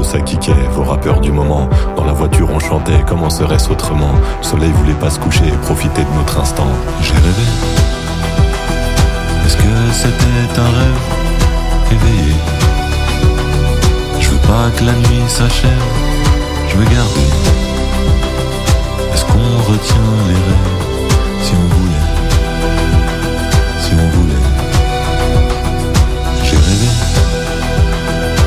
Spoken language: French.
ça kickait, vos rappeurs du moment. Dans la voiture on chantait, comment serait-ce autrement? Le soleil voulait pas se coucher, profiter de notre instant. J'ai rêvé. Est-ce que c'était un rêve éveillé? Je veux pas que la nuit s'achève, je veux garder. Est-ce qu'on retient les rêves?